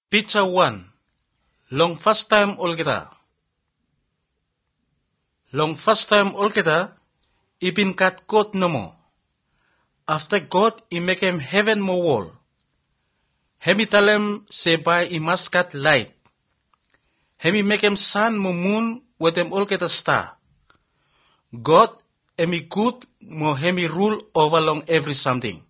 Picture 1. Long first time olgeta. Long first time olgeta, ibin kat God no more. After God, he make him heaven more world. Hemi tell him say by he must cut light. Hemi make him sun mo moon with them olgeta star. God, hemi good mo hemi rule over long every something.